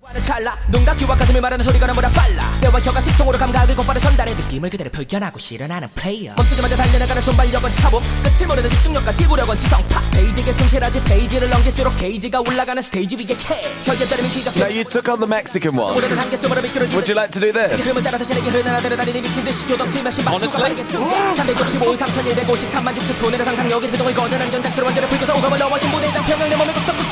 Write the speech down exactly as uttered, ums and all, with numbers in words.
달라 눈각기와 가슴이 말하는 소리가 너무나 빨라 뼈와 혀가 직통으로 감각을 곧바로 전달해 느낌을 그대로 표현하고 실현하는 플레이어 멈추자마자 달려나가는 손발력은 차봄 끝을 모르는 집중력과 지구력은 지성파 페이지에 충실하지 페이지를 넘길수록 게이지가 올라가는 스테이지 위에 K 혈전 따름이 시작 Now you took on the Mexican one. 오래된 한계점으로 미끄러지는 Would you like to do this? 흐름을 따라서 신에게 흐르나들을 달리니 미친 듯이 교동치며 심박수가 빠르게 승계 삼백육십오, 삼천일백오십삼만 육천 초내를 상상 여기 제동을 거는 안전장치로 완전히 불교서 오감을 넘어신 무대장 평양 내 몸에 뚝뚝뚝